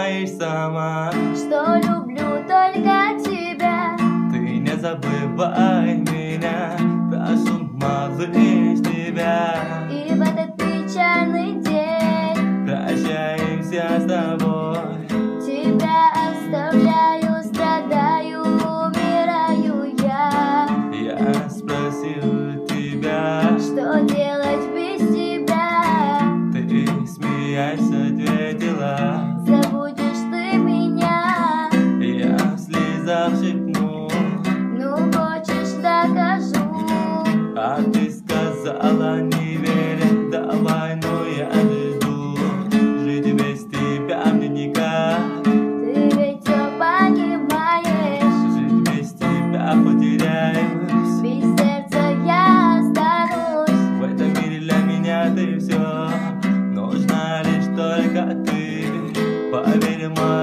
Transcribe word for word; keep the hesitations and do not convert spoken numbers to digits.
знаешь сама, что люблю только тебя. ты не забывай меня, прошу, малыш, тебя. И в этот печальный день Прощаемся с тобой. тебя оставляю, страдаю, умираю я. Я спросил тебя, Что делать без тебя? ты смеясь ответила. Забудешь ты меня? Я в слезах шепнул, Ну хочешь, докажу. а ты сказала, не веря, давай, но я не жду. Жить без тебя мне никак, Ты ведь все понимаешь. жить без тебя потеряюсь. Без сердца я останусь. В этом мире для меня ты все, нужна лишь только ты. Поверь, моя